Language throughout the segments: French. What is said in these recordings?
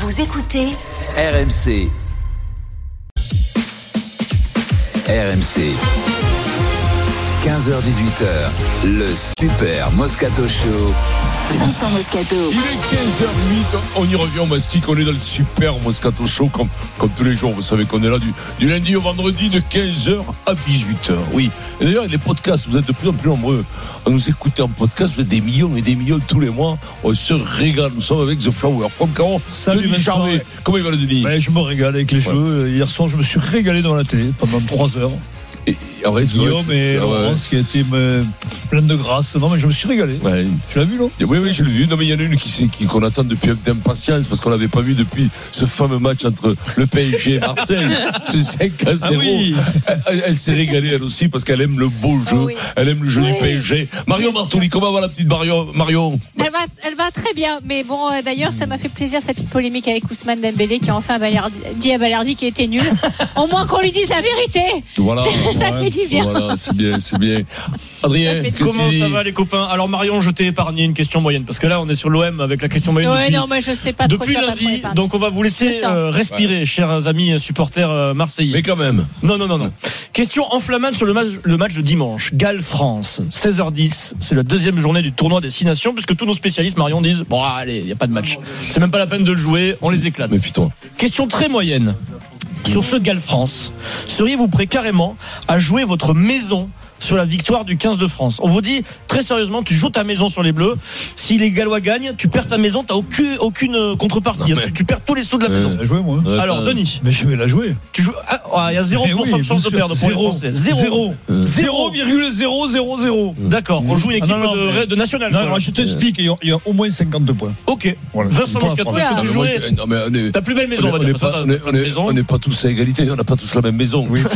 Vous écoutez RMC. RMC. 15h-18h, le Super Moscato Show. Vincent Moscato. Il est 15h08, on y revient, on mastique, on est dans le Super Moscato Show comme tous les jours. Vous savez qu'on est là du lundi au vendredi de 15h à 18h. Oui. Et d'ailleurs, les podcasts, vous êtes de plus en plus nombreux à nous écouter en podcast. Vous êtes des millions et des millions tous les mois. On se régale. Nous sommes avec The Flower. Franck Caron, Denis Charvet. Comment il va le Denis? Je me régale avec les cheveux. Hier soir, je me suis régalé dans la télé pendant 3 heures. Guillaume et Laurence qui a été plein de grâce. Non, mais je me suis régalé. Ouais. Tu l'as vu, non? Oui, je l'ai vu. Non, mais il y en a une qu'on attend depuis d'impatience parce qu'on l'avait pas vu depuis ce fameux match entre le PSG et Marseille. C'est 5-0. Ah oui. Elle s'est régalée, elle aussi, parce qu'elle aime le beau jeu. Oui. Elle aime le jeu du PSG. Marion Bartoli, comment va la petite Marion? Elle va très bien. Mais bon, d'ailleurs, ça m'a fait plaisir, sa petite polémique avec Ousmane Dembélé qui a enfin dit à Balerdi qu'il était nul. Au moins qu'on lui dise la vérité. Voilà. Ça fait du bien. Voilà, c'est bien. Adrien, comment ça va les copains? Alors Marion, je t'ai épargné une question moyenne parce que là on est sur l'OM avec la question moyenne mais je sais pas depuis lundi. Donc on va vous laisser respirer, chers amis supporters marseillais. Mais quand même. Non. Question enflammante sur le match de dimanche. Galles-France, 16h10. C'est la deuxième journée du tournoi des 6 nations puisque tous nos spécialistes Marion disent bon allez, il y a pas de match. C'est même pas la peine de le jouer, on les éclate. Mais putain. Question très moyenne. Sur ce Galles-France, seriez-vous prêt carrément à jouer votre maison sur la victoire du 15 de France? On vous dit très sérieusement, tu joues ta maison sur les Bleus. Si les Gallois gagnent, tu perds ta maison, t'as aucune contrepartie. Tu perds tous les sous de la maison. Jouer moi. Alors Denis, mais je vais la jouer. Tu joues. Il y a 0% de chance de perdre pour les Français. 0,000. D'accord. On joue une équipe de nationale. Non, je t'explique. Il y a au moins 50 points. Ok. Voilà. Vincent Moscato, est-ce que tu jouais ta plus belle maison? On n'est pas tous à égalité. On n'a pas tous la même maison. Oui.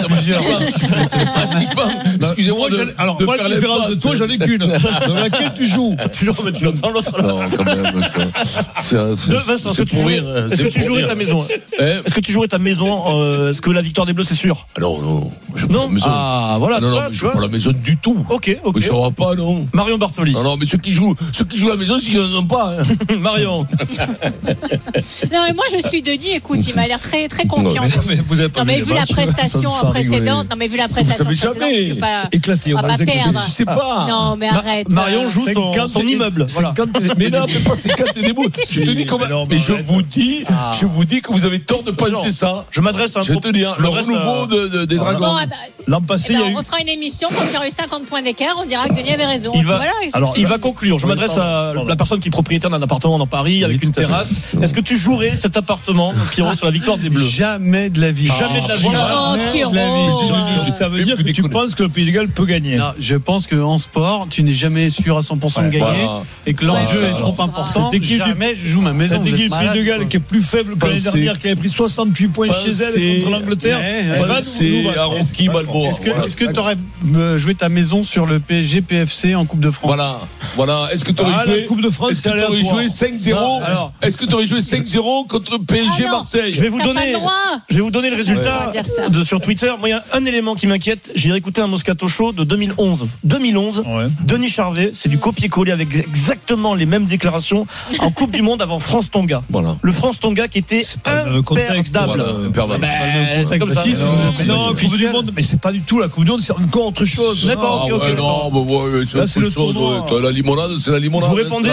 Excusez-moi alors moi la différence de toi j'en ai qu'une dans laquelle tu joues. Tu l'entends l'autre là. Non quand même. Vincent, est-ce que tu jouerais ta maison? Est-ce que tu jouerais ta maison? Est-ce que la victoire des Bleus c'est sûr? Non. Non. Ah voilà. Non, je joue pas la maison du tout. Ok. Mais ça va pas non. Marion Bartoli. Non mais ceux qui jouent la maison c'est qu'ils n'en ont pas. Marion. Non mais moi je suis Denis. Écoute, il m'a l'air très très confiant. Non mais vu la prestation précédente, jamais éclaté. On va pas perdre. Je sais pas. Non, mais arrête. Marion joue son immeuble. Voilà. Mais non, mais pas 50 des mots. Je te dis comment. Mais je vous dis que vous avez tort de penser ça. Je m'adresse à un. Je vais te dire, le renouveau des Dragons. L'an passé, on fera une émission quand il y aura eu 50 points d'écart. On dira que Denis avait raison. Il va conclure. Je m'adresse à la personne qui est propriétaire d'un appartement dans Paris avec une terrasse. Est-ce que tu jouerais cet appartement, Pierrot, sur la victoire des Bleus? Jamais de la vie. Jamais de la vie. Oh, Pierrot. Ça veut dire que tu penses que le Pays de Galles peut gagner. Non, je pense qu'en sport, tu n'es jamais sûr à 100% de gagner et que l'enjeu est trop important. Jamais je joue ma maison. Cette équipe Pays de Galles qui est plus faible que l'année dernière, qui avait pris 68 points chez elle contre l'Angleterre. C'est Aronski Balboa. Est-ce que tu aurais joué ta maison sur le PSG PFC en Coupe de France? Voilà. Est-ce que tu aurais joué Coupe de France? Est-ce que tu aurais joué 5-0? Est-ce que tu aurais joué 5-0 contre PSG Marseille? Je vais vous donner le résultat sur Twitter. Moi, il y a un élément qui m'inquiète. J'ai réécouté un Moscato Show de 2011. Denis Charvet, c'est du copier-coller avec exactement les mêmes déclarations en Coupe du Monde avant France-Tonga. Voilà. Le France-Tonga qui était imperdable. C'est comme ça. Non, Coupe du Monde, mais c'est pas du tout la Coupe du Monde, c'est encore autre chose. D'accord, ok. C'est le tournoi. La limonade, c'est la limonade. Vous répondez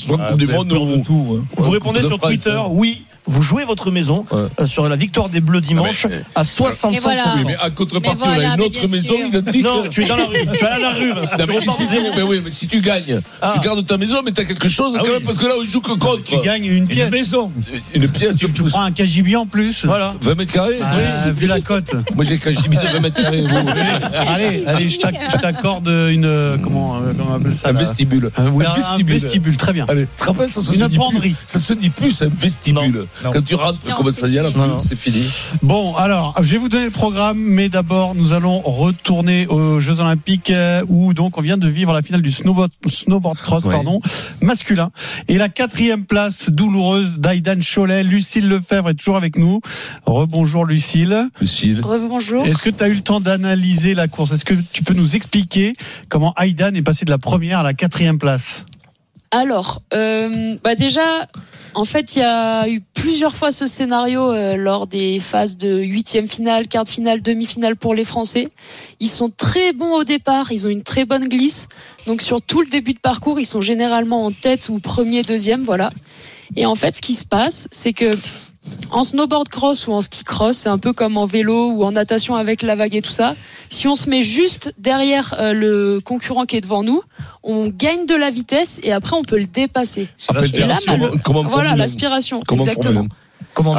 sur Twitter, oui. Vous jouez votre maison sur la victoire des Bleus dimanche à 65%. Oui, mais à contrepartie, on a une autre maison identique. Non, tu es dans la rue. Tu es à la rue. Mais si tu gagnes, tu gardes ta maison, mais tu as quelque chose quand même, parce que là, on joue que contre. Tu gagnes une pièce. Une maison. Une pièce. Tu prends un KGB en plus. Voilà. 20 mètres carrés. Vu la cote. Moi, j'ai un KGB de 20 mètres carrés. Allez, je t'accorde une. Comment on appelle ça? Un vestibule. Un vestibule, très bien. Allez, tu te rappelles, une penderie. Ça se dit plus, un vestibule. Quand tu rentres, comment ça y est, c'est fini. Bon, alors, je vais vous donner le programme, mais d'abord, nous allons retourner aux Jeux Olympiques où donc on vient de vivre la finale du snowboard cross, masculin. Et la 4e place douloureuse d'Aïdan Cholet. Lucille Lefebvre est toujours avec nous. Rebonjour Lucille. Rebonjour. Est-ce que tu as eu le temps d'analyser la course? Est-ce que tu peux nous expliquer comment Aïdan est passé de la première à la 4e place? Alors, déjà, en fait, il y a eu plusieurs fois ce scénario lors des phases de 8e finale, quart de finale, demi-finale pour les Français. Ils sont très bons au départ, ils ont une très bonne glisse. Donc sur tout le début de parcours, ils sont généralement en tête ou premier, deuxième, voilà. Et en fait, ce qui se passe, c'est que en snowboard cross ou en ski cross, c'est un peu comme en vélo ou en natation avec la vague et tout ça. Si on se met juste derrière le concurrent qui est devant nous, on gagne de la vitesse et après on peut le dépasser. Et là, voilà l'aspiration, exactement. Comment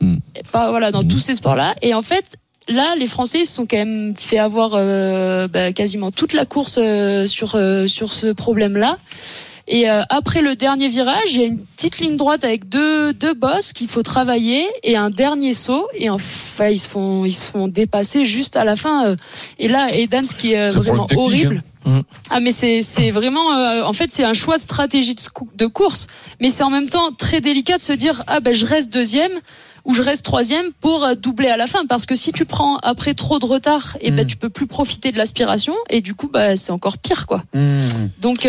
voilà, dans tous ces sports-là. Et en fait, là, les Français se sont quand même fait avoir quasiment toute la course sur ce problème-là. Et après le dernier virage, il y a une petite ligne droite avec deux bosses qu'il faut travailler et un dernier saut. Et enfin, ils se font dépasser juste à la fin. Et là, Edan, ce qui est vraiment horrible. Ah mais c'est vraiment en fait c'est un choix de stratégie de course, mais c'est en même temps très délicat de se dire je reste deuxième ou je reste troisième pour doubler à la fin, parce que si tu prends après trop de retard, tu peux plus profiter de l'aspiration et du coup c'est encore pire quoi. Donc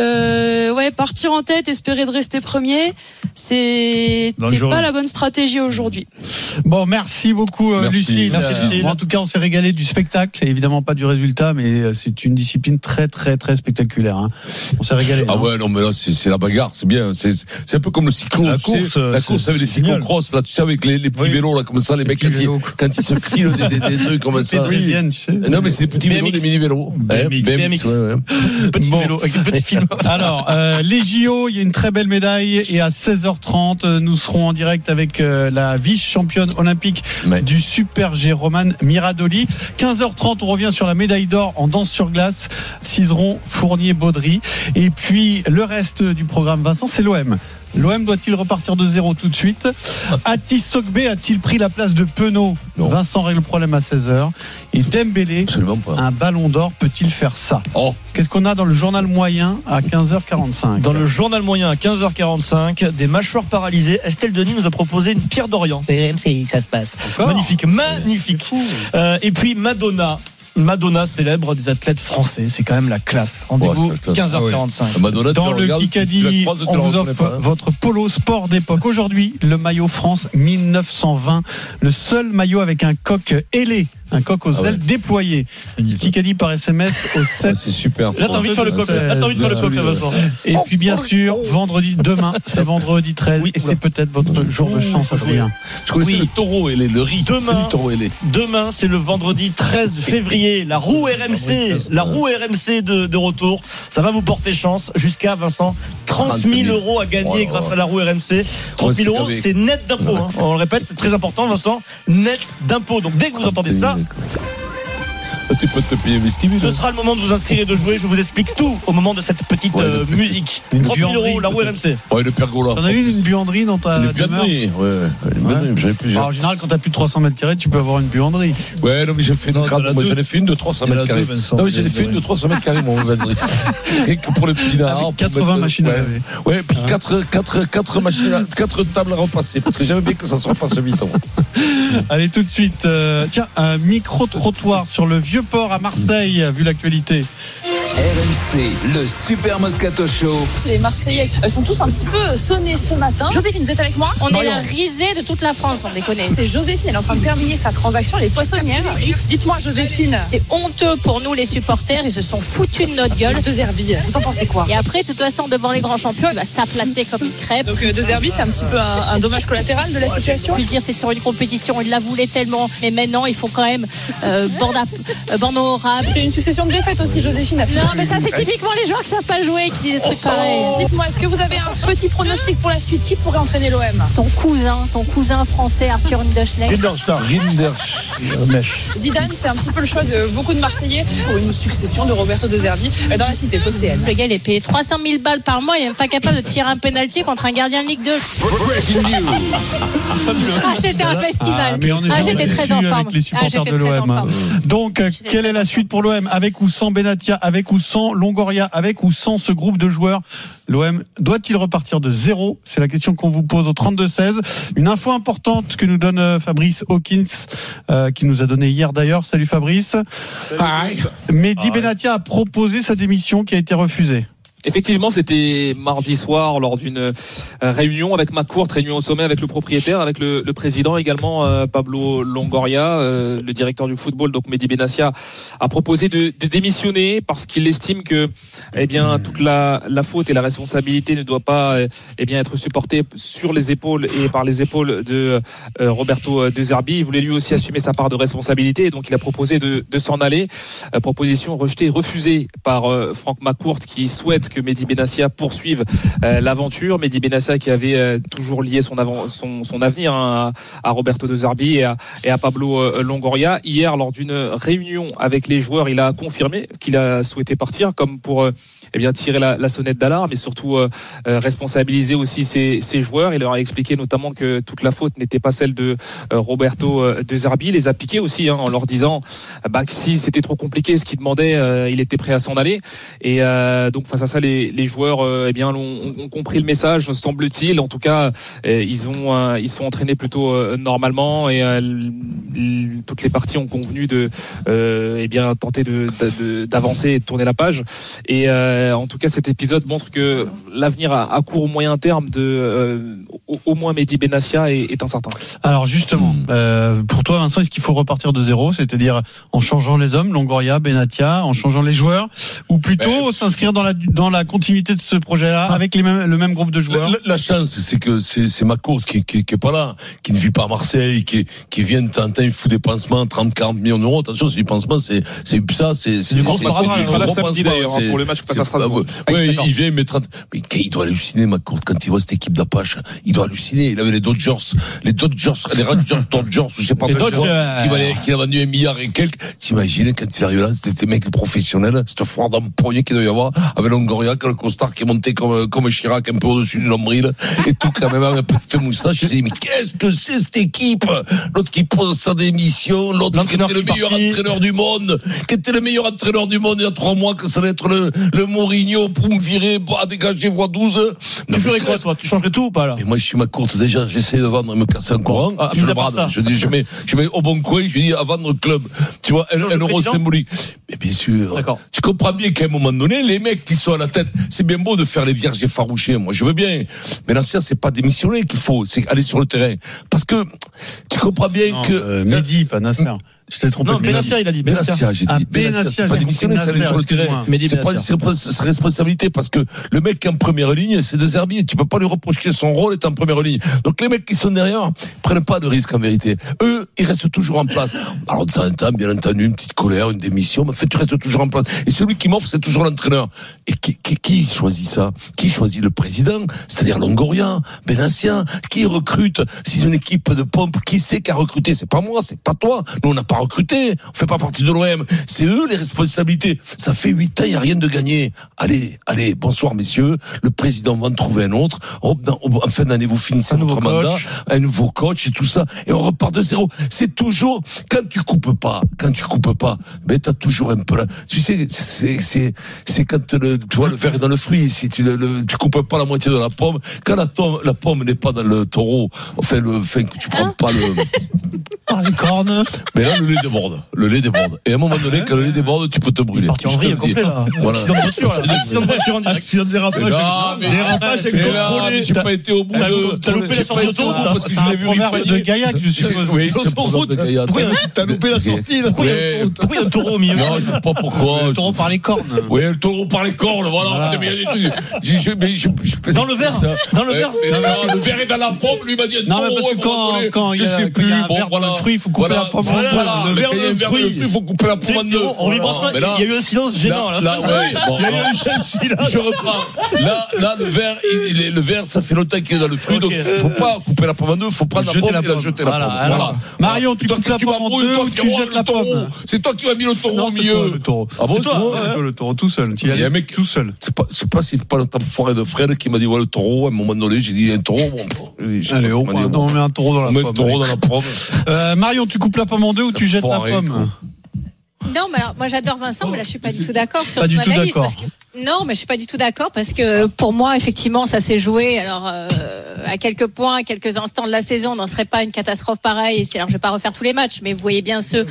partir en tête, espérer de rester premier, c'est pas la bonne stratégie aujourd'hui. Bon, merci beaucoup Lucie. Merci. En tout cas, on s'est régalé du spectacle, et évidemment pas du résultat, mais c'est une discipline très très très spectaculaire. On s'est régalé. Ah ouais, non mais là c'est la bagarre, c'est bien. C'est un peu comme le cyclo. La course avec les cyclocross là, tu sais, avec les petits vélos là comme ça, les mecs quand ils se crient des trucs comme ça. Tu sais. Non mais c'est des petits vélos, des mini vélos. BMX. Petit vélo avec des petits films. Alors les JO, il y a une très belle médaille, et à 16h30 nous serons en direct avec la vice-championne olympique du Super G, Romane Miradoli. 15h30 on revient sur la médaille d'or en danse sur glace, Cizeron, Fournier, Baudry. Et puis le reste du programme, Vincent, c'est l'OM. L'OM doit-il repartir de zéro tout de suite? Atis Sogbe a-t-il pris la place de Penaud? Vincent règle le problème à 16h. Et Dembélé, un ballon d'or, peut-il faire ça? Qu'est-ce qu'on a dans le journal moyen à 15h45? Dans le journal moyen à 15h45, des mâchoires paralysées. Estelle Denis nous a proposé une Pierre d'Orient. C'est que ça se passe. Encore magnifique. Et puis Madonna célèbre des athlètes français, c'est quand même la classe. Rendez-vous 15h45. Madonna, dans le Kikadi, on vous offre votre polo sport d'époque. Aujourd'hui, le maillot France 1920, le seul maillot avec un coq ailé, un coq aux ailes déployées. Kikadi par SMS au 7. C'est super. Là, t'as envie de faire le coq. Vincent. Et puis bien sûr, demain, c'est vendredi 13, et c'est peut-être votre jour de chance, Adrien. Je connaissais le taureau ailé, le riz. Demain, c'est le vendredi 13 février. La roue RMC de retour. Ça va vous porter chance jusqu'à, Vincent, 30 000 euros à gagner grâce à la roue RMC. 30 000 euros, c'est net d'impôt. On le répète, c'est très important, Vincent. Net d'impôt. Donc dès que vous entendez ça, tu peux te payer vestibule. Ce sera le moment de vous inscrire et de jouer. Je vous explique tout au moment de cette petite musique. 30 000 euros, la roue RMC. Le pergola. T'en as eu une buanderie dans ta demeure? J'avais plusieurs. En général, quand t'as plus de 300 mètres carrés, tu peux avoir une buanderie. Ouais, non, mais j'ai fait une crade. Moi, j'en ai fait une de 300 mètres carrés. Non, mais j'en ai fait une de 300 mètres carrés, mon buanderie. Rien que pour le pinard. 80 machines à laver. Ouais, puis 4 machines, 4 tables à repasser. Parce que j'aimais bien que ça se repasse vite. Allez, tout de suite. Tiens, un micro-trottoir sur le Vieux-Port à Marseille, vu l'actualité. RMC, le Super Moscato Show. Les Marseillais sont tous un petit peu sonnés ce matin. Joséphine, vous êtes avec moi? On est la risée de toute la France, on déconne. C'est Joséphine, elle est en train de terminer sa transaction, les poissonnières. Dites-moi, Joséphine. C'est honteux pour nous, les supporters, ils se sont foutus de notre gueule. De Zerbi, vous en pensez quoi? Et après, de toute façon, devant les grands champions, il va s'aplater comme une crêpe. Donc De Zerbi, c'est un petit peu un dommage collatéral de la situation. Je veux dire, c'est sur une compétition, il la voulait tellement. Mais maintenant, il faut quand même bande honorable. C'est une succession de défaites aussi, Joséphine. Non, mais ça, c'est typiquement les joueurs qui savent pas jouer, qui disent des trucs pareils. Dites-moi, est-ce que vous avez un petit pronostic pour la suite? Qui pourrait entraîner l'OM? Ton cousin français, Arthur Rinderschlecht. Zidane, c'est un petit peu le choix de beaucoup de Marseillais pour une succession de Roberto De Zerbi dans la cité phocéenne. Le gars, il est payé 300 000 balles par mois, il est même pas capable de tirer un penalty contre un gardien de Ligue 2. C'était un festival. J'étais très en forme. Avec les supporters de l'OM. Donc, quelle est la suite pour l'OM? Avec ou sans Benatia, avec ou sans Longoria, avec ou sans ce groupe de joueurs? L'OM doit-il repartir de zéro? C'est la question qu'on vous pose au 32-16. Une info importante que nous donne Fabrice Hawkins, qui nous a donné hier d'ailleurs. Salut Fabrice. Mehdi Benatia a proposé sa démission qui a été refusée. Effectivement, c'était mardi soir lors d'une réunion avec McCourt, réunion au sommet avec le propriétaire, avec le président également, Pablo Longoria, le directeur du football, donc Mehdi Benassia, a proposé de démissionner parce qu'il estime que, toute la faute et la responsabilité ne doit pas, être supportée sur les épaules et par les épaules de Roberto De Zerbi. Il voulait lui aussi assumer sa part de responsabilité et donc il a proposé de s'en aller. Proposition rejetée, refusée par Franck McCourt qui souhaite que Mehdi Benassia poursuive l'aventure. Mehdi Benassia qui avait toujours lié son avenir à Roberto De Zerbi et à Pablo Longoria. Hier, lors d'une réunion avec les joueurs, il a confirmé qu'il a souhaité partir comme pour tirer la sonnette d'alarme et surtout responsabiliser aussi ses joueurs. Il leur a expliqué notamment que toute la faute n'était pas celle de Roberto De Zerbi. Il les a piqués aussi en leur disant que si c'était trop compliqué ce qu'il demandait, il était prêt à s'en aller. Et donc face à ça, les joueurs ont compris le message, semble-t-il. En tout cas, ils sont entraînés plutôt normalement et toutes les parties ont convenu de tenter d'avancer et de tourner la page. Et en tout cas, cet épisode montre que l'avenir à court ou moyen terme de au moins Mehdi Benassia est incertain. Alors justement, pour toi Vincent, est-ce qu'il faut repartir de zéro, c'est-à-dire en changeant les hommes, Longoria, Benassia, en changeant les joueurs, ou plutôt s'inscrire dans la continuité de ce projet-là avec le même groupe de joueurs? La chance, c'est que c'est McCourt qui est pas là, qui ne vit pas à Marseille, qui vient de temps en temps, il fout des pansements, 30-40 millions d'euros. Attention, c'est du pansement, c'est ça, c'est du gros pansement. Il sera là samedi d'ailleurs pour le match face à Strasbourg. Oui, il vient, mais il doit halluciner, McCourt, quand il voit cette équipe d'Apache. Il doit halluciner. Il avait les Rangers, je sais pas qui a vendu 1 milliard et quelques. T'imagines, quand il arrive là, c'était des mecs professionnels, cette foire d'empoignée qu'il doit y avoir, avec Longoria, le costard qui est monté comme Chirac, un peu au-dessus du nombril, et tout, quand même, avec une petite moustache. Je disais, mais qu'est-ce que c'est cette équipe? L'autre qui pose sa démission, l'autre qui était le meilleur entraîneur du monde, il y a 3 mois, que ça allait être le Mourinho pour me virer, dégager voie 12. Tu ferais quoi, toi? Tu changerais tout ou pas, là? Et moi, je suis McCourt, déjà, j'essaie de vendre et me casser un courant. Je le brade. Je mets au bon coin, je dis, à vendre le club. Tu vois, un euro symbolique. Mais bien sûr. D'accord. Tu comprends bien qu'à un moment donné, les mecs qui sont à la tête, c'est bien beau de faire les vierges effarouchées. Moi, je veux bien. Mais l'ancien, c'est pas démissionner qu'il faut, c'est aller sur le terrain. Parce que, tu comprends bien que. Mehdi, pas Nasser. Je t'ai trompé. Non, Benassia, il a dit. Benassia, j'ai dit. Benassia, c'est pas démissionner, c'est aller sur le terrain. C'est pas sa responsabilité parce que le mec qui est en première ligne, c'est De Zerbi et tu peux pas lui reprocher son rôle est en première ligne. Donc les mecs qui sont derrière prennent pas de risque en vérité. Eux, ils restent toujours en place. Alors de temps en temps, bien entendu, une petite colère, une démission, mais en fait, tu restes toujours en place. Et celui qui m'offre, c'est toujours l'entraîneur. Et qui choisit ça? Qui choisit le président? C'est-à-dire Longoria, Benassia, qui recrute? Si c'est une équipe de pompe, qui c'est qui a recruté? C'est pas moi, c'est pas toi. Nous, on n'a pas recruté. On fait pas partie de l'OM. C'est eux les responsabilités. Ça fait 8 ans, il n'y a rien de gagné. Allez, bonsoir messieurs. Le président va en trouver un autre. En fin d'année, vous finissez votre mandat. Un nouveau coach et tout ça. Et on repart de zéro. C'est toujours, quand tu coupes pas, mais t'as toujours un peu là. Tu sais, c'est quand tu vois le verre est dans le fruit. Si tu coupes pas la moitié de la pomme, quand la pomme n'est pas dans le taureau, que tu prends pas les cornes. Mais là, le lait déborde. Et à un moment donné, quand le lait déborde, tu peux te brûler. Parti en vrille complet, là. Voilà. Accident de voiture en direct. Accident de dérapage. Dérapage, c'est là, mais j'ai pas été au bout de. T'as loupé la sortie d'autoroute, parce que je l'ai vu rifailler. De Gaillac, je suppose. Oui, l'autoroute. T'as loupé la sortie. Pourquoi il y a un taureau au milieu? Non, je sais pas pourquoi. Le taureau par les cornes. Oui, le taureau par les cornes, voilà. Dans le verre. Le verre est dans la pomme, lui m'a dit. Non, mais parce que quand il y a un verre de fruits, il faut couper la pomme en deux. Le verre de fruits, il faut couper la pomme en deux. On vivra ça. Il y a eu un silence gênant, là. Il y a eu un silence. Je reprends. Là, le verre, ça fait longtemps qu'il est dans le fruit, donc il faut pas couper la pomme en deux, il faut prendre la pomme et la jeter la pomme. Voilà. Marion, tu coupes la pomme en deux ou tu jettes la pomme? C'est toi qui m'as mis le taureau au milieu. Le taureau. Ah bon, c'est toi le taureau tout seul. Il y a un mec tout seul. C'est pas le forêt de Fred qui m'a dit le taureau. À un moment donné, j'ai dit un taureau. Allez, on met un taureau dans la pomme. Marion, tu coupes la pomme en deux ou tu jettes la pomme? Non, mais alors, moi j'adore Vincent, mais là je suis pas du tout d'accord sur son analyse. Non, mais je suis pas du tout d'accord parce que pour moi, effectivement, ça s'est joué. Alors, à quelques points, quelques instants de la saison, n'en serait pas une catastrophe pareille. Alors, je vais pas refaire tous les matchs, mais vous voyez bien ceux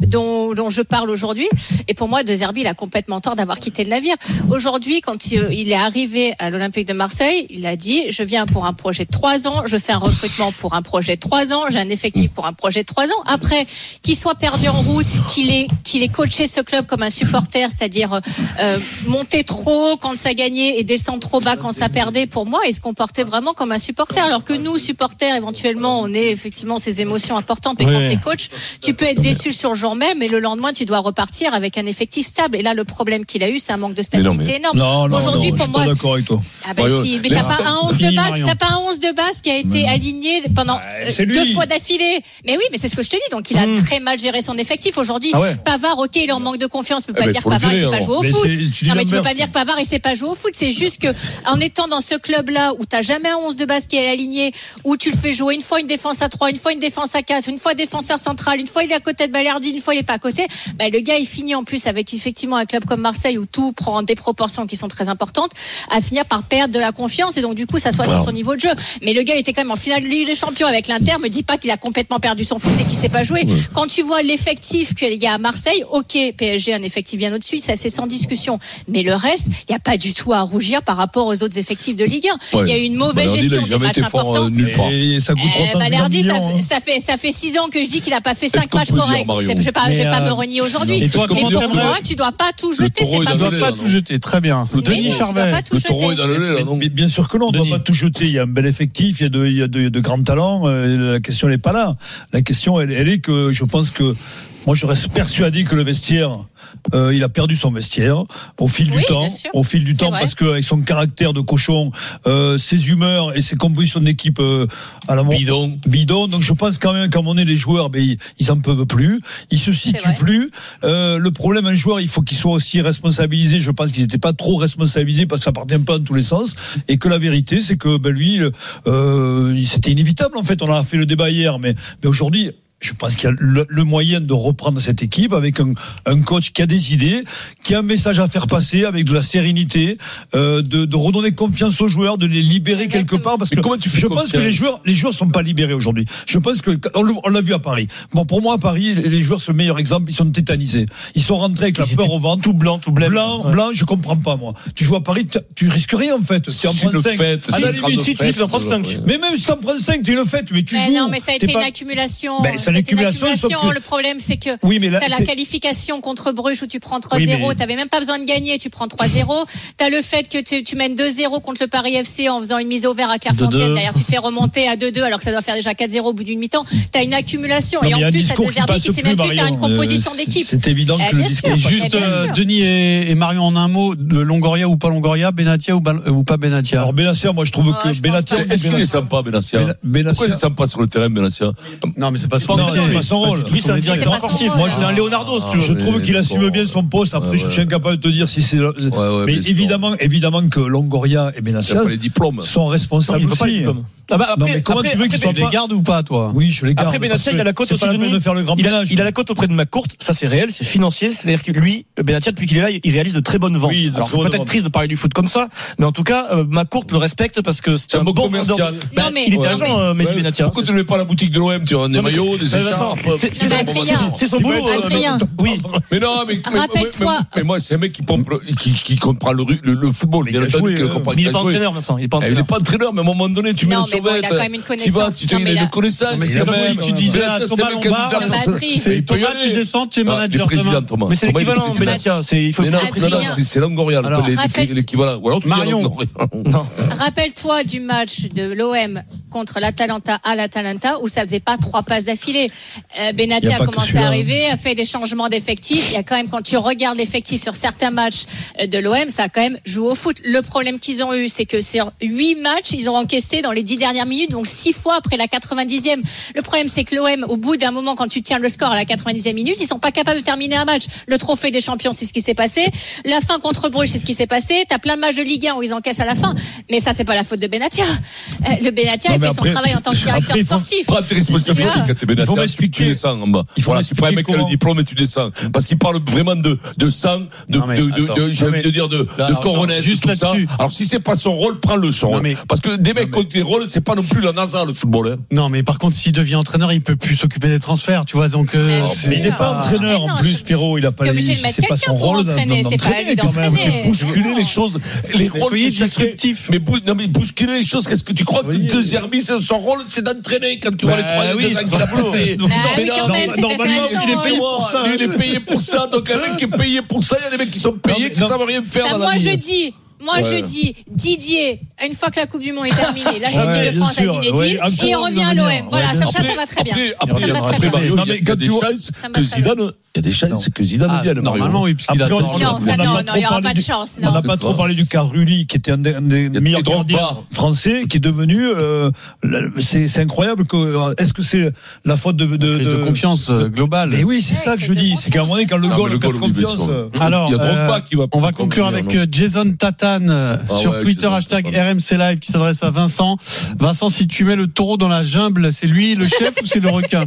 dont je parle aujourd'hui. Et pour moi, De Zerbi, il a complètement tort d'avoir quitté le navire. Aujourd'hui, quand il est arrivé à l'Olympique de Marseille, il a dit, je viens pour un projet de 3 ans, je fais un recrutement pour un projet de 3 ans, j'ai un effectif pour un projet de 3 ans. Après, qu'il soit perdu en route, qu'il ait coaché ce club comme un supporter, c'est-à-dire monter trop haut quand ça gagnait et descendre trop bas quand ça perdait, pour moi, il se comportait vraiment comme un supporter. Alors que nous, supporters, éventuellement, on est effectivement ces émotions importantes. Et quand t'es coach, tu peux être déçu sur le jour même, et le lendemain, tu dois repartir avec un effectif stable. Et là, le problème qu'il a eu, c'est un manque de stabilité énorme. Aujourd'hui, pour moi, je suis pas d'accord avec toi. Ah ben si, mais t'as pas un 11 de base, pas un 11 de base qui a été aligné pendant 2 fois d'affilée. Mais oui, mais c'est ce que je te dis. Donc il a très mal géré son effectif aujourd'hui. Pavard, ok, il est en manque de confiance. Tu peux pas dire que Pavard il sait pas jouer au foot. Non mais tu peux pas dire que Pavard il sait pas jouer au foot. C'est juste que en étant dans ce club-là où t'as jamais un 11 de base qui est aligné, où tu le fais jouer une fois une défense à 3, une fois une défense à 4, une fois défenseur central, une fois il est à côté de Balerdi, une fois il est pas à côté. Bah, le gars il finit en plus avec effectivement un club comme Marseille où tout prend des proportions qui sont très importantes, à finir par perdre de la confiance, et donc du coup ça soit sur son niveau de jeu. Mais le gars il était quand même en finale de Ligue des Champions avec l'Inter. Me dis pas qu'il a complètement perdu son foot et qu'il sait pas jouer. Quand tu vois l'effectif que les gars à Marseille, ok, PSG a un effectif bien au-dessus, ça c'est sans discussion. Mais le reste, il y a pas du tout à rougir par rapport aux autres effectifs de Ligue 1. Il y a eu une mauvaise gestion des matchs importants. Et ça coûte 350 millions. Ça fait 6 ans que je dis qu'il a pas fait 5 matchs corrects. Je vais pas me renier aujourd'hui. Mais pour moi, tu dois pas tout jeter. C'est pas possible. Pas tout jeter. Très bien. Denis Charvet. Le taureau est dans le lait, là, non? Bien sûr que non, on ne doit pas tout jeter. Il y a un bel effectif, il y a de grands talents. La question n'est pas là. La question, elle est que je pense que moi, je reste persuadé que le vestiaire, il a perdu son vestiaire au fil du temps. Au fil du temps, parce qu'avec son caractère de cochon, ses humeurs et ses compositions d'équipe à la bidon. Donc, je pense quand même qu'à un moment donné, les joueurs, ils en peuvent plus. Ils se situent plus. Le problème, un joueur, il faut qu'il soit aussi responsabilisé. Je pense qu'ils n'étaient pas trop responsabilisés parce que ça partait un peu dans tous les sens. Et que la vérité, c'est que lui, c'était inévitable. En fait, on a fait le débat hier, mais aujourd'hui, je pense qu'il y a le moyen de reprendre cette équipe avec un coach qui a des idées, qui a un message à faire passer avec de la sérénité, de redonner confiance aux joueurs, de les libérer quelque part, parce que je pense que les joueurs sont pas libérés aujourd'hui. Je pense que on l'a vu à Paris. Bon, pour moi à Paris, les joueurs, c'est le meilleur exemple, ils sont tétanisés. Ils sont rentrés avec la peur au ventre, tout blanc, je comprends pas moi. Tu joues à Paris, tu risques rien en fait. Tu en prends 5. À la limite, si tu risques d'en prendre 5. Mais même si tu en prends 5, tu es une fête, mais tu joues. Non, mais ça a été une accumulation. Le problème, c'est que t'as la qualification contre Bruges où tu prends 3-0, t'avais même pas besoin de gagner, tu prends 3-0. T'as le fait que tu mènes 2-0 contre le Paris FC en faisant une mise au vert à Clairefontaine. Derrière, tu te fais remonter à 2-2 alors que ça doit faire déjà 4-0 au bout d'une mi-temps. T'as une accumulation. Et en plus, t'as De Zerbi qui sait même plus faire une composition d'équipe. C'est évident que le discours. Juste, Denis et Marion, en un mot, de Longoria ou pas Longoria, Benatia ou pas Benatia? Alors, Benatia, moi, je trouve que Benatia. Est-ce qu'il est sympa, Benatia? Pourquoi il est sympa sur le terrain, Benatia? Non, mais c'est pas son rôle. Oui, c'est un directeur sportif. Moi, c'est un Leonardo, si tu veux. Je trouve qu'il assume bien son poste. Après, je suis incapable de te dire si c'est. Mais évidemment que Longoria et Benatia sont responsables aussi. Non, mais comment tu veux qu'ils soient les gardes ou pas, toi? Oui, je les garde. Après, Benatia, il a la cote aussi de faire le grand ménage. Il a la cote auprès de McCourt. Ça, c'est réel, c'est financier. C'est-à-dire que lui, Benatia, depuis qu'il est là, il réalise de très bonnes ventes. Alors, c'est peut-être triste de parler du foot comme ça, mais en tout cas, McCourt le respecte parce que c'est un bon commercial. Il était agent, Mehdi Benatia. Pourquoi tu ne mets pas la boutique de l'OM? Tu as des maillots, des écharpes. C'est son boulot. Oui. Mais non, mais moi, c'est un mec qui comprend le football. Il n'est pas entraîneur, Vincent. Il n'est pas entraîneur, mais à un moment donné, tu mets le sauvette. Tu vas, tu as une connaissance. Mais c'est comme si tu disais à Thomas Lombard, c'est Thomas, tu descends, tu es manager. Mais c'est l'équivalent, Benatia. C'est Longoria, l'équivalent. Marion. Rappelle-toi du match de l'OM contre l'Atalanta à l'Atalanta où ça faisait pas 3 passes d'affilée. Benatia a commencé à arriver, a fait des changements d'effectifs. Il y a quand même, quand tu regardes l'effectif sur certains matchs de l'OM, ça a quand même joué au foot. Le problème qu'ils ont eu, c'est que sur 8 matchs, ils ont encaissé dans les 10 dernières minutes, donc 6 fois après la 90e. Le problème, c'est que l'OM, au bout d'un moment, quand tu tiens le score à la 90e minute, ils sont pas capables de terminer un match. Le trophée des champions, c'est ce qui s'est passé. La fin contre Bruges, c'est ce qui s'est passé. T'as plein de matchs de Ligue 1 où ils encaissent à la fin. Mais ça, c'est pas la faute de Benatia. Le Benatia, il fait son travail en tant que directeur sportif. Prends tes responsabilités quand t'es Benatia. Tu descends en bas. Voilà, tu prends un mec qui a le diplôme et tu descends. Parce qu'il parle vraiment de sang, j'ai envie de dire de coronet, tout ça. Alors si c'est pas son rôle, prends-le son rôle. Parce que des mecs qui ont des rôles, c'est pas non plus la NASA, le football. Non, mais par contre, s'il devient entraîneur, il peut plus s'occuper des transferts, tu vois. Donc, il n'est pas entraîneur en plus, Pierrot. Il a pas, c'est pas son rôle d'entraîner quand même. Bousculer les choses, les rôles disruptifs. Mais bousculer les choses, qu'est-ce que tu crois que deux Zerbi, son rôle, c'est d'entraîner quand tu vois les 3 qu'il a poussé. Normalement, il est payé pour ça. Donc, un mec qui est payé pour ça, il y a des mecs qui sont payés qui ne savent rien faire dans la vie. Je dis, Didier, une fois que la Coupe du Monde est terminée, la Coupe de France à Zinedine, et il revient à l'OM. Voilà, ça va très bien. Après, Mario, il y a des chances que Zidane, vienne. Normalement, oui, puisqu'il a non, il n'y aura pas de chance. On n'a pas trop parlé du cas Rulli, qui était un des meilleurs gardiens français, qui est devenu, c'est incroyable est-ce que c'est la faute de confiance globale? Mais oui, c'est ça que je dis. C'est qu'à un moment donné, quand le goal perd confiance. Alors, on va conclure avec Jason Tatan sur Twitter, hashtag RMC Live, qui s'adresse à Vincent. Vincent, si tu mets le taureau dans la jungle, c'est lui le chef ou c'est le requin?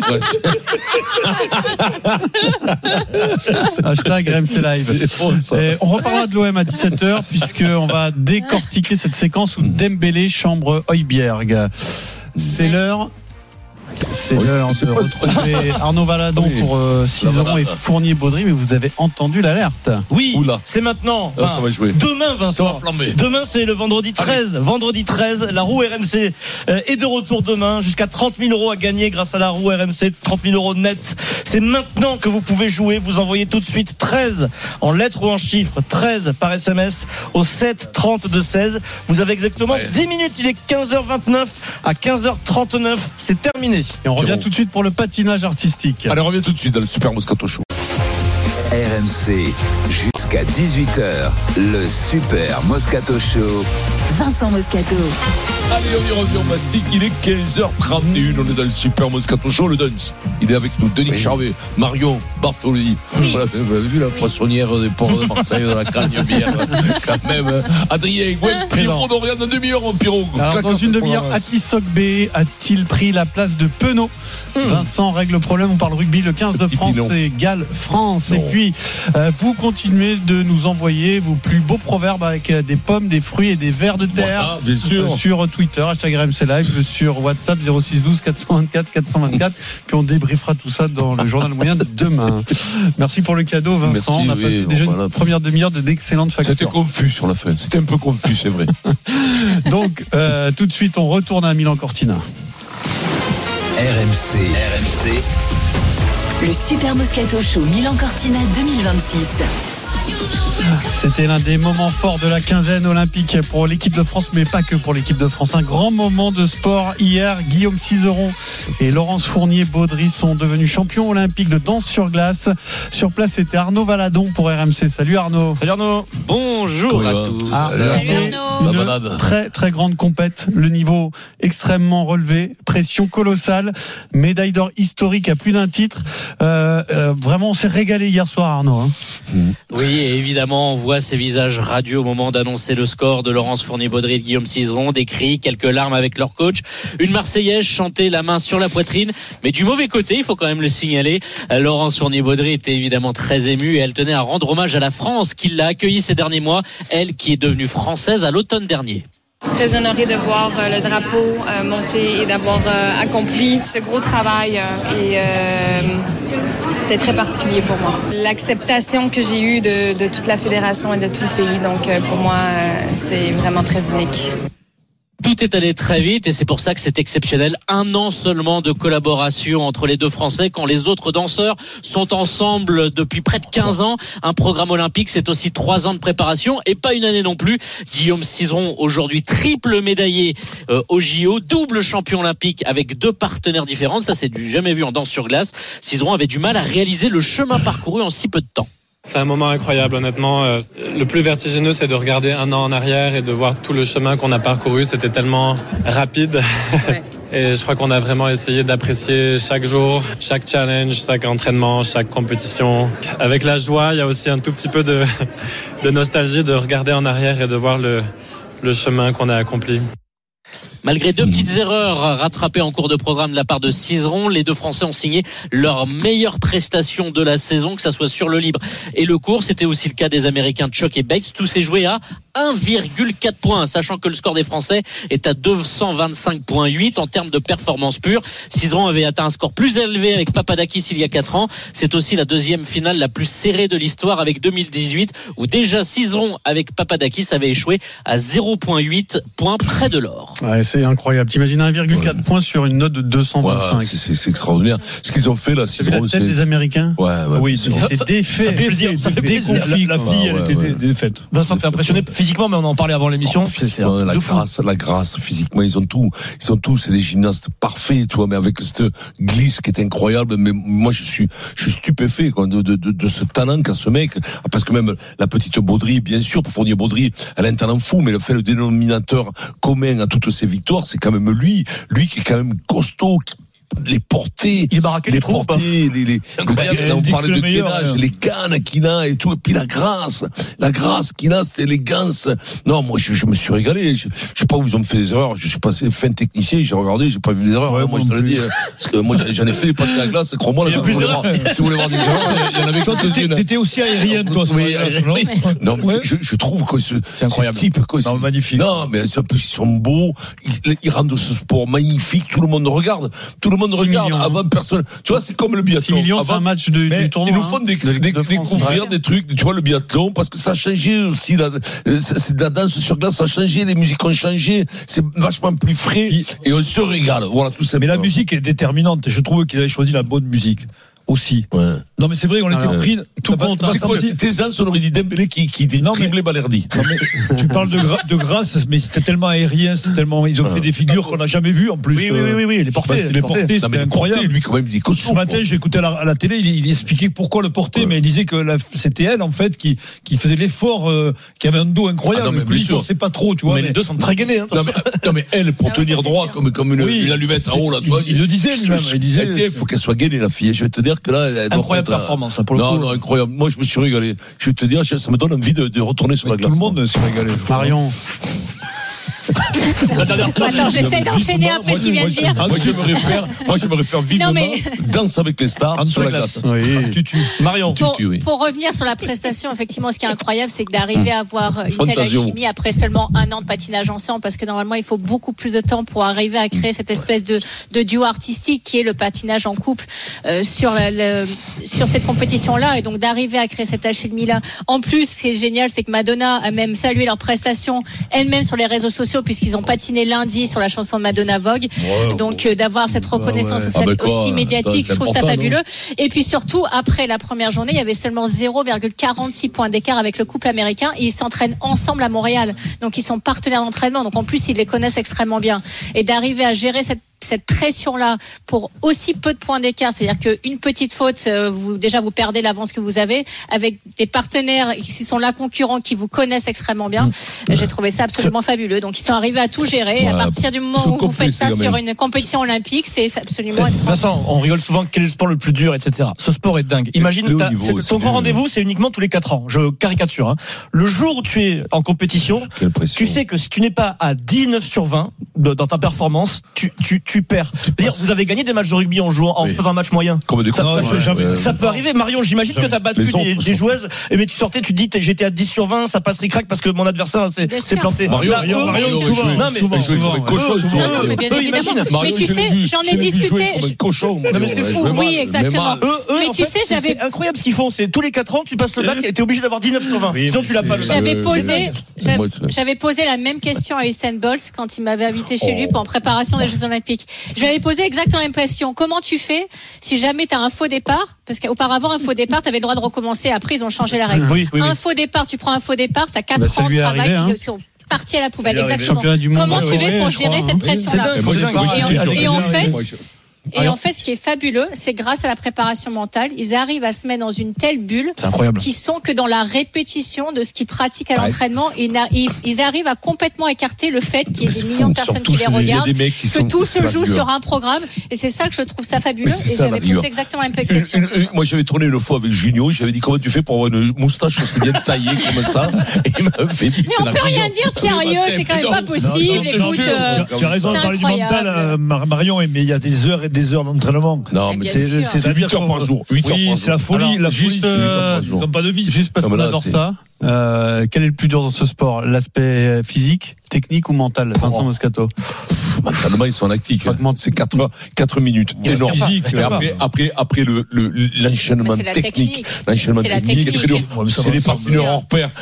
Hashtag RMC Live. On reparlera de l'OM à 17h, puisqu'on va décortiquer cette séquence où Dembélé chambre Højbjerg. C'est l'heure de retrouver Arnaud Valadon pour Cizeron et Fournier-Baudry, mais vous avez entendu l'alerte. Oui, c'est maintenant. Ça va jouer. Demain, Vincent. Ça va flamber. Demain, c'est le vendredi 13. Vendredi 13, la roue RMC est de retour demain. Jusqu'à 30 000 € à gagner grâce à la roue RMC. 30 000 € net. C'est maintenant que vous pouvez jouer. Vous envoyez tout de suite 13 en lettres ou en chiffres. 13 par SMS au 7 32 16. Vous avez exactement 10 minutes. Il est 15h29 à 15h39. C'est terminé. Et on revient tout de suite pour le patinage artistique. Allez, on revient tout de suite dans le Super Moscato Show. RMC, jusqu'à 18h, le Super Moscato Show. Vincent Moscato. Allez, on y revient, on mastique. Il est 15h31. On est dans le Super Moscato Show. Le Dunce, il est avec nous. Denis Charvet, Marion, Bartoli. Voilà, vous avez vu la poissonnière des ports de Marseille, de la Cagne-Bière, quand même. Adrien, Gwen, Pierrot, Dorian, dans demi-heure, en Pierrot. Alors, dans une demi-heure, Atis Sogbe a-t-il pris la place de Penaud? Vincent règle le problème. On parle rugby. Le 15 de France et Galles France. Et puis, vous continuez de nous envoyer vos plus beaux proverbes avec des pommes, des fruits et des vers de terre. Bien sûr. Sur Twitter, hashtag RMC Live, sur WhatsApp 06 12 424 424. Puis on débriefera tout ça dans le journal moyen de demain. Merci pour le cadeau, Vincent. Merci, on a passé déjà une première demi-heure d'excellentes factures. C'était confus sur la fin. C'était un peu confus, c'est vrai. Donc, tout de suite, on retourne à Milan Cortina. RMC. Le Super Moscato Show Milan Cortina 2026. C'était l'un des moments forts de la quinzaine olympique pour l'équipe de France, mais pas que pour l'équipe de France. Un grand moment de sport hier. Guillaume Cizeron et Laurence Fournier-Baudry sont devenus champions olympiques de danse sur glace. Sur place, c'était Arnaud Valadon pour RMC. Salut Arnaud. Salut Arnaud. Bonjour à tous. Salut Arnaud. Une très très grande compète. Le niveau extrêmement relevé. Pression colossale. Médaille d'or historique à plus d'un titre. Vraiment, on s'est régalé hier soir, Arnaud. Oui, et évidemment, on voit ces visages radieux au moment d'annoncer le score de Laurence Fournier-Baudry et de Guillaume Cizeron. Des cris, quelques larmes avec leur coach. Une Marseillaise chantée la main sur la poitrine. Mais du mauvais côté, il faut quand même le signaler. Laurence Fournier-Baudry était évidemment très émue et elle tenait à rendre hommage à la France qui l'a accueillie ces derniers mois. Elle qui est devenue française à l'automne dernier. Très honorée de voir le drapeau monter et d'avoir accompli ce gros travail c'était très particulier pour moi. L'acceptation que j'ai eue de toute la fédération et de tout le pays, donc pour moi c'est vraiment très unique. Tout est allé très vite et c'est pour ça que c'est exceptionnel. 1 an seulement de collaboration entre les deux Français quand les autres danseurs sont ensemble depuis près de 15 ans. Un programme olympique, c'est aussi 3 ans de préparation et pas une année non plus. Guillaume Cizeron, aujourd'hui triple médaillé au JO, double champion olympique avec 2 partenaires différents. Ça, c'est du jamais vu en danse sur glace. Cizeron avait du mal à réaliser le chemin parcouru en si peu de temps. C'est un moment incroyable, honnêtement. Le plus vertigineux, c'est de regarder 1 an en arrière et de voir tout le chemin qu'on a parcouru. C'était tellement rapide. Ouais. Et je crois qu'on a vraiment essayé d'apprécier chaque jour, chaque challenge, chaque entraînement, chaque compétition. Avec la joie, il y a aussi un tout petit peu de nostalgie de regarder en arrière et de voir le chemin qu'on a accompli. Malgré 2 petites erreurs rattrapées en cours de programme de la part de Cizeron, les 2 Français ont signé leur meilleure prestation de la saison, que ça soit sur le libre et le court. C'était aussi le cas des Américains Chuck et Bates. Tout s'est joué à 1,4 points, sachant que le score des Français est à 225,8 en termes de performance pure. Cizeron avait atteint un score plus élevé avec Papadakis il y a 4 ans. C'est aussi la deuxième finale la plus serrée de l'histoire avec 2018, où déjà Cizeron avec Papadakis avait échoué à 0,8 points près de l'or. Ouais, c'est incroyable. T'imagines 1,4 points sur une note de 225. Ouais, c'est extraordinaire. Ce qu'ils ont fait là, c'est la tête des Américains. Oui, c'était défait. Ça fait plaisir. Ça fait plaisir. La fille, elle était défaite. Vincent, t'es impressionné physiquement, mais on en parlait avant l'émission. C'est la grâce, physiquement, ils ont tout. C'est des gymnastes parfaits, tu vois, mais avec cette glisse qui est incroyable. Mais moi, je suis stupéfait, quoi, de ce talent qu'a ce mec. Parce que même la petite Baudry, bien sûr, pour Fournier Baudry, elle a un talent fou, mais le dénominateur commun à toutes ces victoires, c'est quand même lui qui est quand même costaud, les portées, il est baraqué, les portées, on parlait de gainage, les cannes qu'il a et tout, et puis la grâce qu'il a, cette élégance. Non, moi, je me suis régalé. Je sais pas où ils ont fait des erreurs. Je suis passé fin technicien, j'ai regardé, j'ai pas vu les erreurs. Ouais, moi, je te le dis, parce que moi, j'en ai fait des pâtes à la glace, crois-moi, là, si vous voulez voir des erreurs, il y en avait quelques-unes. T'étais aussi aérien, toi, non, mais je trouve que c'est incroyable. Type, c'est magnifique. Non, mais ils sont beaux, ils rendent ce sport magnifique, tout le monde regarde, regarde avant personne. Tu vois, c'est comme le biathlon. 6 millions, c'est un match du tournoi. Ils nous font découvrir des trucs, tu vois, le biathlon, parce que ça a changé aussi, c'est la danse sur glace, ça a changé, les musiques ont changé, c'est vachement plus frais, et on se régale. Voilà, tout ça. Mais la musique est déterminante, et je trouve qu'ils avaient choisi la bonne musique. Aussi. Ouais. Non, mais c'est vrai, on était pris tout compte. C'est quoi, c'était ça, on aurait dit Dembélé qui driblait Balerdi. Tu parles de grâce, mais c'était tellement aérien, ils ont fait des figures qu'on n'a jamais vues, en plus. Oui, les portées, c'était incroyable. Lui, quand même, il est costaud. Ce matin, j'ai écouté à la télé, il expliquait pourquoi le porter, mais il disait que c'était elle, en fait, qui faisait l'effort, qui avait un dos incroyable. Lui, il forçait pas trop, tu vois. Mais les deux sont très gainés, hein. Non, mais elle, pour tenir droit, comme une allumette en haut, là, tu vois. Il le disait lui-même. Il disait, il faut qu'elle soit gainée, la fille. Je vais te dire que là, incroyable performance, pour le coup. Non, incroyable. Moi, je me suis régalé. Je vais te dire, ça me donne envie de retourner sur la glace. Tout le monde s'est régalé. Marion. Attends, j'essaie d'enchaîner un peu ce qu'il vient de dire. Moi, je me réfère vivement Danse avec les stars sur la glace. Marion. Pour revenir sur la prestation, effectivement, ce qui est incroyable, c'est que d'arriver à avoir une telle alchimie après seulement 1 an de patinage ensemble, parce que normalement, il faut beaucoup plus de temps pour arriver à créer cette espèce de duo artistique qui est le patinage en couple sur cette compétition-là, et donc d'arriver à créer cette alchimie-là. En plus, ce qui est génial, c'est que Madonna a même salué leur prestation elle-même sur les réseaux sociaux, puisqu'ils ont patiné lundi sur la chanson de Madonna Vogue. Donc d'avoir cette reconnaissance sociale aussi médiatique, je trouve ça fabuleux. Et puis surtout, après la première journée, il y avait seulement 0,46 points d'écart avec le couple américain, et ils s'entraînent ensemble à Montréal. Donc ils sont partenaires d'entraînement, donc en plus ils les connaissent extrêmement bien. Et d'arriver à gérer cette pression-là pour aussi peu de points d'écart, c'est-à-dire qu'une petite faute, vous perdez l'avance que vous avez, avec des partenaires qui sont là concurrents, qui vous connaissent extrêmement bien. J'ai trouvé ça absolument fabuleux. Donc ils sont arrivés à tout gérer. À partir du moment où vous faites ça sur une compétition olympique, c'est absolument extraordinaire. Vincent, on rigole souvent quel est le sport le plus dur, etc. Ce sport est dingue. Imagine, ton grand rendez-vous, c'est uniquement tous les 4 ans. Je caricature. Le jour où tu es en compétition, tu sais que si tu n'es pas à 19 sur 20 dans ta performance, tu perds. C'est-à-dire, vous avez gagné des matchs de rugby en jouant, en faisant un match moyen. Ça peut arriver. Marion, j'imagine que tu as battu des joueuses, mais tu sortais, tu dis, j'étais à 10 sur 20, ça passe ric-rac parce que mon adversaire s'est planté. Marion, souvent. Mais tu sais, j'en ai discuté. Non, mais c'est fou. Oui, exactement. Mais tu sais, c'est incroyable ce qu'ils font. C'est tous les 4 ans, tu passes le bac et t'es obligé d'avoir 19 sur 20. Sinon, tu l'as pas. J'avais posé la même question à Usain Bolt quand il m'avait invité chez lui pour en préparation des Jeux Olympiques. Je lui avais posé exactement la même question. Comment tu fais si jamais tu as un faux départ? Parce qu'auparavant, un faux départ, tu avais le droit de recommencer. Après, ils ont changé la règle. Un faux départ, tu prends un faux départ, tu as 4 ans de travail qui sont partis à la poubelle. Exactement. Comment tu fais pour gérer cette pression-là? Et en fait, Et en fait, ce qui est fabuleux, c'est grâce à la préparation mentale, ils arrivent à se mettre dans une telle bulle qu'ils sont que dans la répétition de ce qu'ils pratiquent à l'entraînement. Ils arrivent à complètement écarter le fait qu'il y ait des millions de personnes qui les regardent, que tout se joue sur un programme. Et c'est ça que je trouve ça fabuleux. Et j'avais posé exactement la même question. Moi, j'avais tourné une fois avec Junio. J'avais dit comment tu fais pour avoir une moustache aussi bien taillée comme ça. Et il m'avait dit, mais on peut rien dire de sérieux. C'est quand même pas possible. Écoute, tu as raison de parler du mental, Marion. Mais il y a des heures et des heures d'entraînement. Non, mais c'est 8 heures par jour. Oui, c'est la folie. La folie, ils n'ont pas de vie. Juste parce qu'on adore ça. Quel est le plus dur dans ce sport? L'aspect physique, technique ou mental? Vincent Moscato. Mentalement, ils sont lactiques. C'est 4 minutes. Énorme. Physique. Après l'enchaînement technique. L'enchaînement technique. C'est les patineurs hors pair.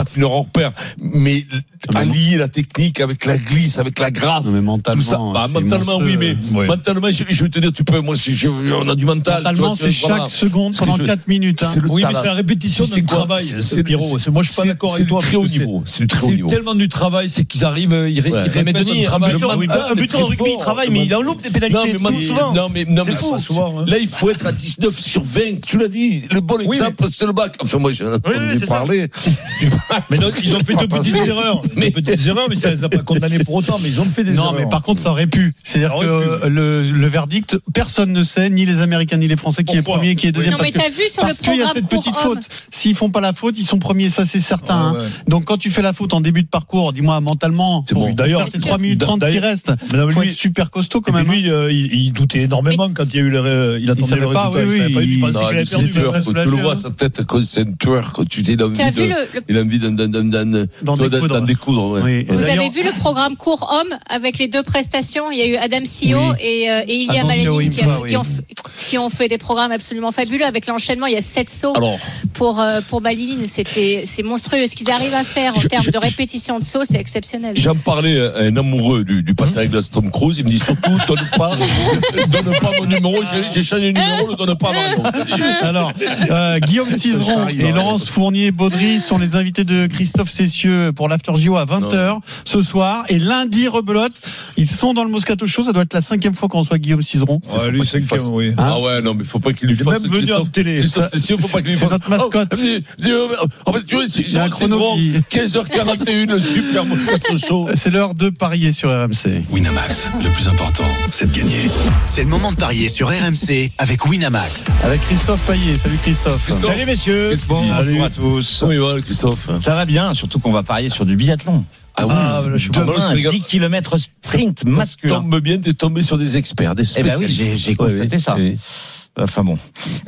Mais allier la technique avec la glisse, avec la grâce. Mais mentalement. Tout ça. Mentalement, oui, mais mentalement, je vais te dire, tu peux, moi, on a du mental. Mentalement, c'est chaque seconde pendant 4 minutes. Oui, mais c'est la répétition d'un travail. C'est Pierrot. Moi, je suis pas d'accord avec toi. C'est très haut niveau. C'est tellement du travail, c'est qu'ils arrivent, ils répètent un travail. Un buteur en rugby, il travaille, mais il en loupe des pénalités tout souvent. Non, mais fou. Là, il faut être à 19 sur 20. Tu l'as dit. Le bon exemple, c'est le bac. Enfin, moi, j'en ai entendu parler. Mais non, ils ont fait de petites erreurs. Mais ça les a pas condamnés pour autant. Mais ils ont fait des erreurs. Non, mais par contre, ça aurait pu. C'est-à-dire que le verdict, personne ne sait, ni les Américains, ni les Français, qui est premier, qui est deuxième. Non, mais t'as vu sur le programme parce qu'il y a cette petite faute. S'ils font pas la faute, ils sont premiers. Ça, c'est certain. Donc, quand tu fais la faute en début de parcours, dis-moi, mentalement, c'est bon. D'ailleurs, c'est 3 minutes 30 qui restent. Il faut être super costaud quand même. Lui, il doutait énormément quand il y a eu il attendait le résultat. Il pensait qu'il avait perdu. Tu le vois, sa tête comme c'est un tueur. Quand tu dis, il a envie d'en découdre. Vous avez vu le programme court homme avec les deux prestations? Il y a eu Adam Sio et Ilya Malenin qui ont fait des programmes absolument fabuleux avec l'enchaînement. Il y a 7 sauts pour Malenin. C'est monstrueux. Ce qu'ils arrivent à faire en termes de répétition de sauts, c'est exceptionnel. J'en parlais à un amoureux du patin avec glace Tom Cruise. Il me dit surtout, donne pas mon numéro. J'ai changé de numéro, ne donne pas mon numéro. Alors, Guillaume Cizeron et Laurence Fournier-Baudry sont les invités de Christophe Cessieux pour l'After JO à 20h ce soir. Et lundi, rebelote, ils sont dans le Moscato Show. Ça doit être la 5e fois qu'on reçoit Guillaume Cizeron. Lui, 5e, oui. Ah ouais, non, mais faut pas qu'il lui fasse. Même venu en télé. Christophe Cessieux, faut pas qu'il lui fasse. C'est notre mascotte. C'est un chrono. 15h41, le super Moscato Show. C'est l'heure de parier sur RMC. Winamax, le plus important, c'est de gagner. C'est le moment de parier sur RMC avec Winamax. Avec Christophe Payet. Salut Christophe. Salut messieurs. Bonjour à tous. Oui, voilà, Christophe. Ça va bien, surtout qu'on va parier sur du biathlon. Ah oui, demain, 10 km sprint masculin. Tombe bien, t'es tombé sur des experts, des spécialistes. Eh ben oui, j'ai constaté ça. Oui. Enfin bon.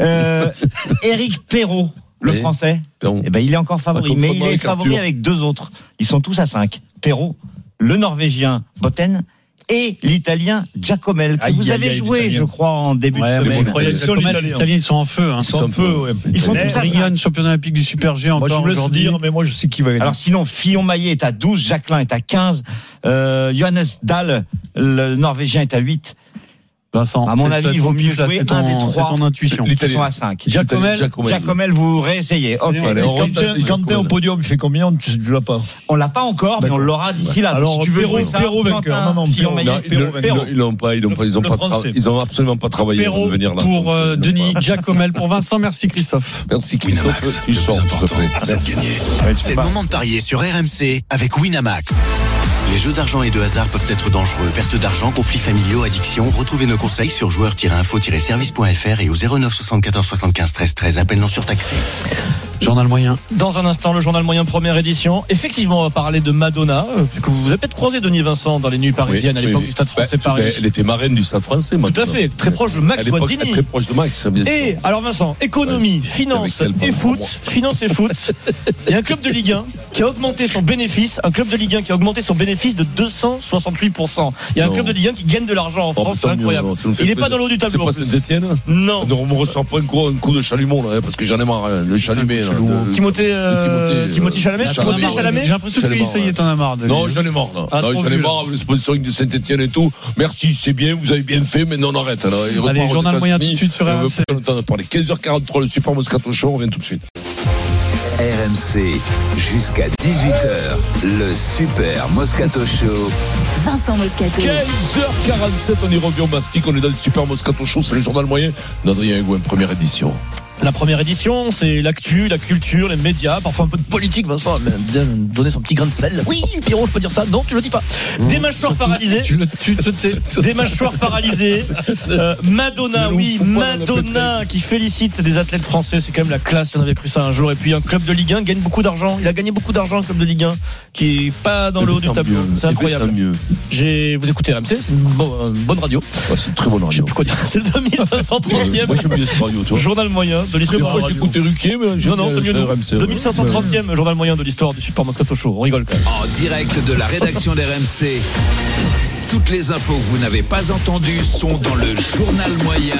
Éric Perrault, le français, eh ben il est encore favori, mais il est favori avec 2 autres. Ils sont tous à 5. Perrault, le norvégien Botten et l'italien Giacomel, que vous avez joué, je crois, en début de semaine. Les Italiens, ils sont en feu. Ils sont en feu, Ils sont tous à Rignone, championnat olympique du Super G encore. Moi, je me laisse dire, mais moi, je sais qui va gagner. Alors, sinon, Fillon-Maillet est à 12, Jacquelin est à 15, Johannes Dahl, le norvégien, est à 8. Vincent, à mon avis, il vaut mieux jouer un des 3. C'est ton intuition. Ils sont à 5. Giacomel, vous réessayez. Ok. Quand au podium, il fait combien? Tu l'as pas? On l'a pas encore, mais on l'aura d'ici là. Alors, si tu veux jouer ça, Perrault vainqueur. Non, ils l'ont pas. Ils ont absolument pas travaillé pour venir là. Pour Denis Giacomel, pour Vincent. Merci Christophe. Merci Christophe. Tu sors, s'il te plaît. C'est le moment de parier sur RMC avec Winamax. Les jeux d'argent et de hasard peuvent être dangereux. Perte d'argent, conflits familiaux, addiction. Retrouvez nos conseils sur joueurs-info-service.fr et au 09 74 75 13 13. Appel non surtaxé. Journal moyen. Dans un instant, le journal moyen première édition. Effectivement, on va parler de Madonna, que vous avez peut-être croisé Denis Vincent dans les nuits parisiennes à l'époque du Stade Français Paris. Elle était marraine du Stade Français, Madonna. Tout à fait, très proche de Max Guazzini. Très proche de Max, bien sûr. Et alors Vincent, économie, finance et foot. Il y a un club de Ligue 1 qui a augmenté son bénéfice, de 268%. Il y a un club de Ligue 1 qui gagne de l'argent en France, c'est incroyable. Il n'est pas dans l'eau du tableau. C'est pas Saint-Etienne? Non. On me ressort pas un coup de chalumeau là, parce que j'en ai marre, le chalumet. Timothée Chalamet. J'ai l'impression que ça y est, t'en as marre. Non, j'en ai marre. J'en ai marre avec le sponsoring de Saint-Etienne et tout. Merci, c'est bien, vous avez bien fait, mais non, on arrête. Allez, journal moyen tout de suite sur RMC. On va parler 15h43, le Super Moscato Show, on revient tout de suite. RMC, jusqu'à 18h, le Super Moscato Show. Vincent Moscato. 15h47, on y revient au Mastic, on est dans le Super Moscato Show, c'est le journal moyen d'Adrien Egoin, première édition. La première édition, c'est l'actu, la culture, les médias, parfois un peu de politique. Vincent a bien donné son petit grain de sel. Oui, Pierrot, je peux dire ça. Non, tu le dis pas. Des mâchoires paralysées. Des mâchoires paralysées. Madonna, oui, Madonna qui félicite des athlètes français. C'est quand même la classe. On avait cru ça un jour. Et puis un club de Ligue 1 gagne beaucoup d'argent. Il a gagné beaucoup d'argent, un club de Ligue 1, qui est pas dans le haut du tableau. C'est incroyable. Vous écoutez RMC, c'est une bonne radio. Ouais, c'est une très bonne radio. Je sais plus quoi dire. C'est le 2530e. Moi, j'aime bien cette radio, toi. Journal moyen de l'histoire. Moi, j'écoutais Ruquier, mais non, c'est mieux. 2530e journal moyen de l'histoire du Super Moscato Show. On rigole quand même. En direct de la rédaction d'RMC. Toutes les infos que vous n'avez pas entendues sont dans le journal moyen.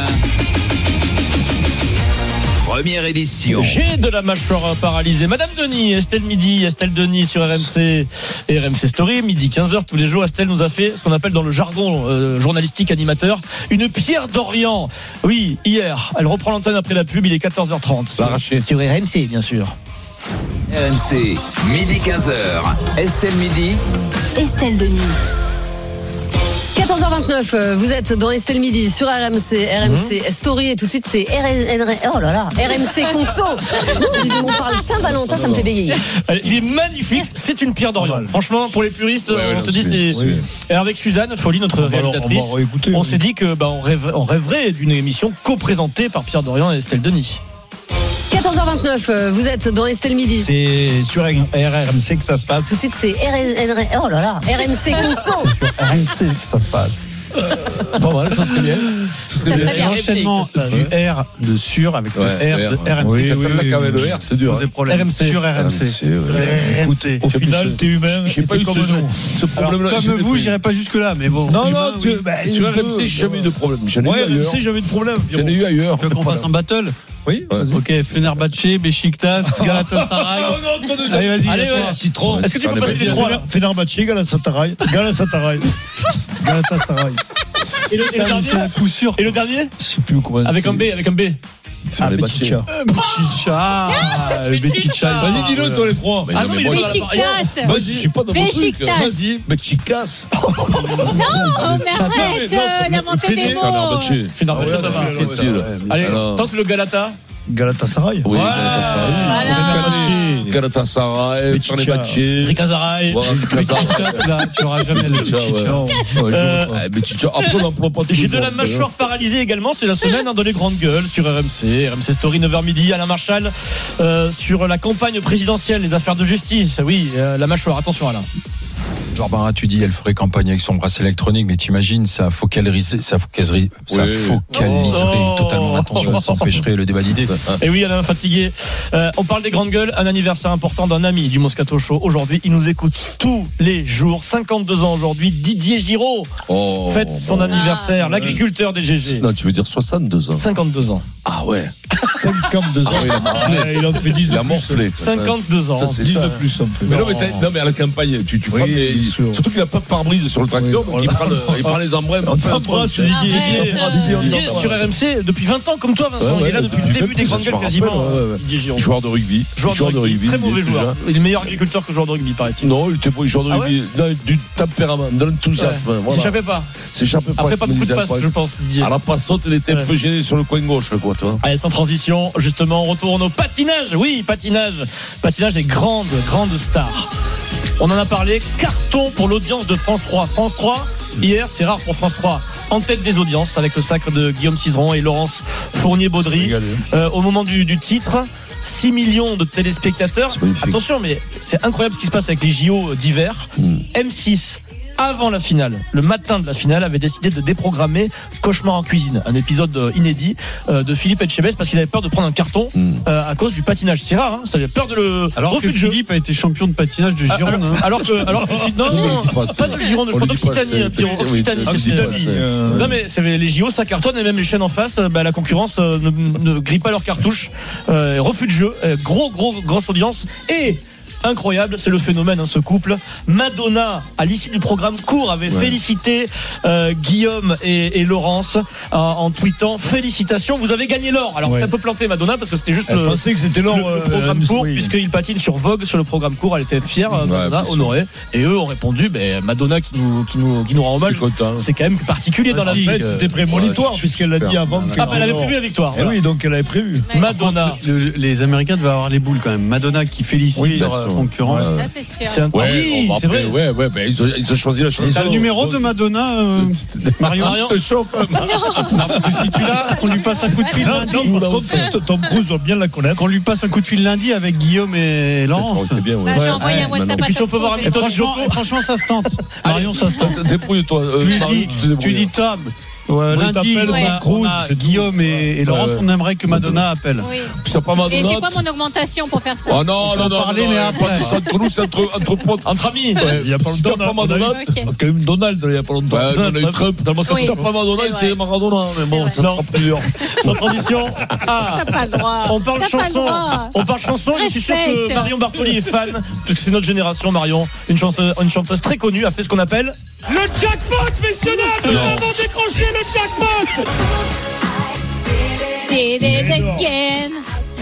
Première édition. J'ai de la mâchoire paralysée. Madame Denis, Estelle Midi, Estelle Denis sur RMC et RMC Story. Midi 15h tous les jours. Estelle nous a fait ce qu'on appelle dans le jargon journalistique animateur une Pierre d'Orient. Oui, hier. Elle reprend l'antenne après la pub. Il est 14h30. L'arraché. Sur RMC, bien sûr. RMC, midi 15h. Estelle Midi. Estelle Denis. 14h29, vous êtes dans Estelle Midi sur RMC Story et tout de suite c'est RMC Conso. On parle Saint-Valentin, ça me fait bégayer. Il est magnifique, c'est une Pierre d'Orient. Franchement, pour les puristes, on se dit c'est. Et avec Suzanne Folly, notre réalisatrice, on s'est dit que on rêverait d'une émission co-présentée par Pierre d'Orient et Estelle Denis. 14h29, vous êtes dans Estelle Midi. C'est sur RMC que ça se passe. Tout de suite, c'est RMC Conso. C'est sur RMC que ça se passe. C'est pas mal, ça serait bien. C'est l'enchaînement du R de sur avec le R de RMC. Oui, avec le R, c'est dur. RMC sur RMC. Écoutez, au final, t'es humain. J'ai pas eu ce problème-là. Comme vous, j'irai pas jusque-là, mais bon. Non, sur RMC, j'ai jamais eu de problème. Ouais, RMC, j'ai jamais eu de problème. J'en ai eu ailleurs. Tu veux qu'on fasse un battle? Oui, ok, Fenerbahçe, Beşiktaş, Galatasaray. Allez, vas-y. Allez, Citron. Est-ce que tu peux passer les trois là? Fenerbahçe, Galatasaray. Et le dernier, c'est un coup sûr. Et le dernier? Je sais plus comment. Avec un B. Beşiktaş. Vas-y, dis-le, toi, les trois. Ah non, Beşiktaş. Vas-y, je suis pas dans mon truc. Vas-y, Beşiktaş. Non, mais arrête, l'inventer des mots. Fenerbahçe, ça va. Allez, tente le Galata. Galatasaray. Oui, Galatasaray. Fenerbahçe. Rikazaray. Tu n'auras jamais le Beşiktaş. Après, on n'emploie pas tout. J'ai de la mâchoire paralysée également. C'est la semaine dans les grandes gueules sur RMC. RMC Story 9h midi. Alain Marchal sur la campagne présidentielle, les affaires de justice. Oui, la mâchoire. Attention, Alain. Barbara, tu dis elle ferait campagne avec son bracelet électronique, mais t'imagines, ça focaliserait totalement l'attention, ça empêcherait le débat d'idées. Et oui, Alain, fatigué. On parle des grandes gueules. Un anniversaire important d'un ami du Moscato Show. Aujourd'hui, il nous écoute tous les jours. 52 ans aujourd'hui. Didier Giraud fête son anniversaire. L'agriculteur des GG. Non, tu veux dire 62 ans. 52 ans. Ah ouais. 52 ans. Il en fait 10 de plus. Il a morflé. 52 ans. Ça, c'est 10 de plus. Mais à la campagne, tu prends des. Surtout qu'il n'a pas de pare-brise sur le tracteur, donc il prend les embrunnes. On t'embrasse, Didier sur RMC depuis 20 ans, comme toi, Vincent. Il est là depuis le début des grandes gueules quasiment. Joueur de rugby. Très mauvais joueur. Il est meilleur agriculteur que joueur de rugby, paraît-il. Non, il était pas joueur de rugby. Du tempérament, de l'enthousiasme. S'échappait pas. Après, pas beaucoup de passes, je pense, Didier. À la passote, il était un peu gêné sur le coin gauche, quoi, toi. Allez, sans transition, justement, on retourne au patinage. Oui, patinage. Patinage est grande star. On en a parlé, carton pour l'audience de France 3. France 3, hier, c'est rare pour France 3, en tête des audiences avec le sacre de Guillaume Cizeron et Laurence Fournier-Baudry. Au moment du titre, 6 millions de téléspectateurs. Attention, mais c'est incroyable ce qui se passe avec les JO d'hiver. M6, avant la finale, le matin de la finale, avait décidé de déprogrammer Cauchemar en cuisine, un épisode inédit de Philippe Etchebest, parce qu'il avait peur de prendre un carton à cause du patinage. C'est rare, hein, ça avait peur de le refus de jeu. Philippe a été champion de patinage de Gironde. Alors que non, pas de Gironde, je crois d'Occitanie. Non mais les JO, ça cartonne, et même les chaînes en face, la concurrence ne grille pas leurs cartouches. Refus de jeu, grosse audience, et incroyable, c'est le phénomène, ce couple. Madonna, à l'issue du programme court, avait félicité Guillaume et Laurence en tweetant félicitations, vous avez gagné l'or. Alors c'est un peu planté Madonna parce que c'était juste le programme court, puisqu'il patine sur Vogue sur le programme court. Elle était fière, Madonna, honorée. Et eux ont répondu, Madonna qui nous rend hommage. C'est quand même particulier dans la vie. C'était prémonitoire puisqu'elle l'a dit avant. Elle avait prévu la victoire. Oui, donc elle avait prévu. Madonna. Les Américains devaient avoir les boules quand même. Madonna qui félicite leur concurrent. Ça c'est sûr. Oui, c'est vrai. Ils ont choisi la chanson. C'est le numéro de Madonna, Marion se chauffe. Si tu l'as, qu'on lui passe un coup de fil lundi. Tom Cruise doit bien la connaître. Qu'on lui passe un coup de fil lundi avec Guillaume et Laurence. J'ai envoyé un WhatsApp. Et puis si on peut voir un franchement, ça se tente. Marion, ça se tente. Débrouille-toi. Tu dis Tom. Lundi, on a Guillaume et Laurence. On aimerait que Madonna appelle. Oui. C'est pas Madonna. Et c'est quoi mon augmentation pour faire ça? Oh non. Mais après. Entre nous, c'est entre potes. Entre amis. Il n'y a pas longtemps. pas Madonna. Quand même Donald, il n'y a pas longtemps. Donald Trump. Si t'as pas Madonna, c'est Maradona. Mais bon, ça sera plus dur. Sans transition. T'as pas le droit. On parle chanson. Et je suis sûr que Marion Bartoli est fan, puisque c'est notre génération, Marion. Une chanteuse très connue a fait ce qu'on appelle le jackpot, messieurs dames. Nous avons décroché le jackpot. Did it again.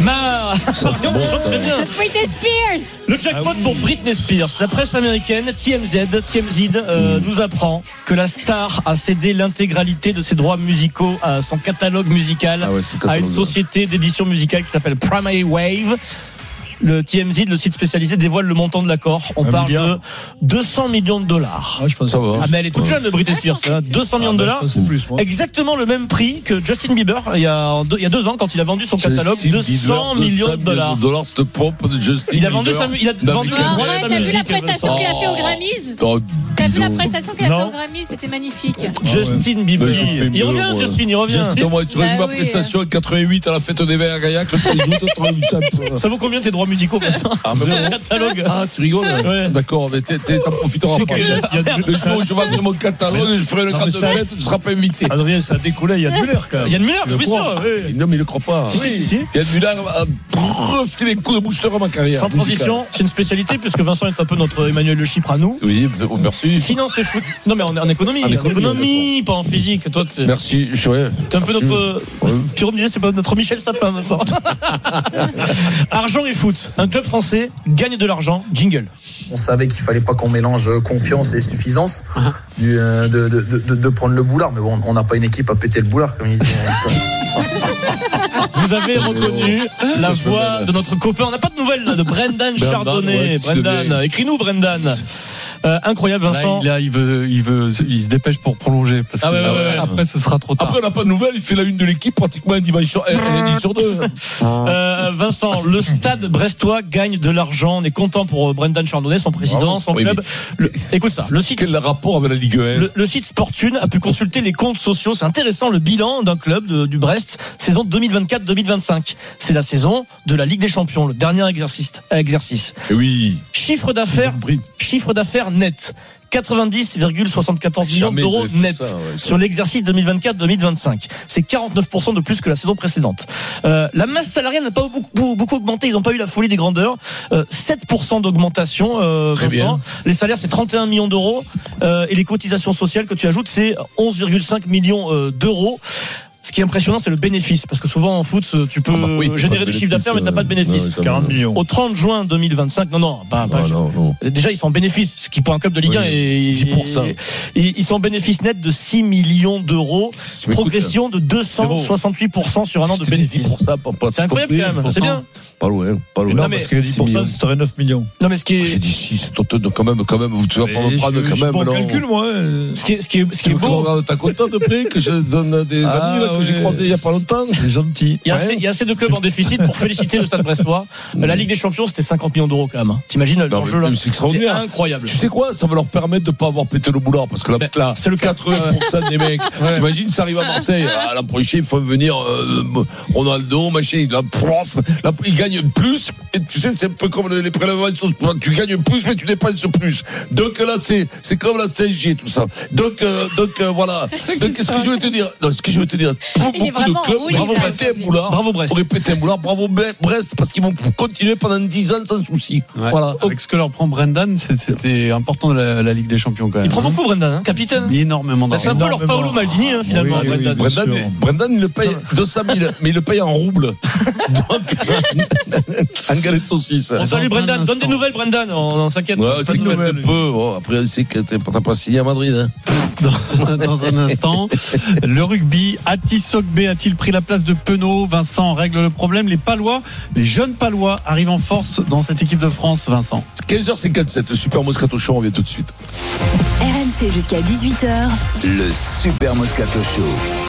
Britney Spears. Le jackpot pour Britney Spears. La presse américaine TMZ nous apprend que la star a cédé l'intégralité de ses droits musicaux à son catalogue musical à une société d'édition musicale qui s'appelle Primary Wave. Le TMZ, le site spécialisé, dévoile le montant de l'accord. On parle de 200 millions de dollars. Je pense que ça va. Mais elle est toute jeune, Britney Spears. 200 millions de dollars. Exactement le même prix que Justin Bieber il y a 2 ans quand il a vendu son catalogue. 200 millions de dollars. Cette pompe de Justin il a vendu les droits de la musique. T'as vu la prestation qu'il a fait au Grammys? T'as vu la prestation qu'il a fait au Grammys? C'était magnifique. Justin Bieber. Il revient, Justin, il revient. Tu as vu ma prestation en 88 à la fête des Verts à Gaillac le 13 août. Ça vaut combien tes droits musicaux? Catalogue. Tu rigoles? D'accord, mais t'en profiteras pas. Le jour où je vendrai mon catalogue, je ferai le cadre de fête, tu ne seras pas invité. Adrien, ça a décollé, Yann Muller quand même. Yann Muller, bien sûr. Non, mais il ne le croit pas. Yann Muller a refilé des coups de booster à ma carrière. Sans transition, c'est une spécialité puisque Vincent est un peu notre Emmanuel Le Chypre à nous. Oui, merci. Finance et foot. Non, mais en économie. En économie, pas en physique. Toi, merci, t'es un peu notre. Pierrot me disait, c'est pas notre Michel Sapin, Vincent. Argent et foot. Un club français gagne de l'argent. Jingle. On savait qu'il fallait pas qu'on mélange confiance et suffisance, de prendre le boulard. Mais bon, on n'a pas une équipe à péter le boulard, comme il dit. Vous avez reconnu la voix de notre copain. On n'a pas de nouvelles là, de Brendan Chardonnay. Brendan, écris-nous Brendan. Incroyable, Vincent. Là, il se dépêche pour prolonger parce que après ce sera trop tard. Après on n'a pas de nouvelles, il fait la une de l'équipe pratiquement un dimanche sur 2. Vincent, le Stade brestois gagne de l'argent. On est content pour Brendan Chardonnay, son président, son club. Écoute ça, le site. Quel rapport avec la Ligue 1? Le site Sportune a pu consulter les comptes sociaux. C'est intéressant, le bilan d'un club du Brest, saison 2024-2025. C'est la saison de la Ligue des Champions, le dernier exercice. Oui. Chiffre d'affaires net. 90,74 millions d'euros net sur l'exercice 2024-2025. C'est 49% de plus que la saison précédente. La masse salariale n'a pas beaucoup augmenté. Ils n'ont pas eu la folie des grandeurs. 7% d'augmentation. Vincent. Les salaires, c'est 31 millions d'euros. Et les cotisations sociales que tu ajoutes, c'est 11,5 millions d'euros. Ce qui est impressionnant, c'est le bénéfice. Parce que souvent en foot, tu peux générer du chiffre d'affaires, mais tu n'as pas de bénéfice. 40 millions. Au 30 juin 2025, non. Déjà, ils sont en bénéfice. Ce qui pour un club de Ligue 1 est 10%. Ils sont en bénéfice net de 6 millions d'euros. Progression de 268% sur un an de bénéfice. C'est incroyable quand même. C'est bien. Pas loin. Non, parce que 10%, ce serait 9 millions. Non, mais ce qui est. J'ai dit 6, quand même, tu vas pas me prendre quand même. Je pas calcul, moi. Ce qui est beau. T'as content de près que je donne des amis là, que j'ai croisés il y a pas longtemps? C'est gentil. Il y a assez de clubs en déficit pour féliciter le Stade brestois. La Ligue des Champions, c'était 50 millions d'euros quand même. T'imagines l'enjeu là? C'est extraordinaire. C'est incroyable. Tu sais quoi? Ça va leur permettre de pas avoir pété le boulard parce que là, c'est le 80% des mecs. T'imagines, ça arrive à Marseille. L'an prochain, il faut venir Ronaldo, machin. Il gagne plus. Et tu sais, c'est un peu comme les prélèvements. Tu gagnes plus, mais tu dépenses plus. Donc là, c'est comme la 5G, tout ça. Donc voilà. Donc, ce que je veux te dire, Il est vraiment en roue libre. Bravo Brest. Bravo Brest, parce qu'ils vont continuer pendant 10 ans sans souci. Ouais. Voilà. Avec ce que leur prend Brendan, c'était important de la Ligue des Champions quand même. Il prend beaucoup Brendan, capitaine. Énormément d'argent. C'est un peu leur Paolo Maldini, finalement. Brendan, il le paye 200 000, mais il le paye en roubles. En galette de saucisse. Salut Brendan, donne des nouvelles Brendan, on s'inquiète. Ouais, c'est un peu. Après, c'est que t'as pas signé à Madrid. Dans un instant, le rugby, Atis Sogbe a-t-il pris la place de Penaud? Vincent règle le problème. Les jeunes Palois arrivent en force dans cette équipe de France, Vincent. 15h57, le Super Moscato Show, on revient tout de suite. RMC jusqu'à 18h. Le Super Moscato Show.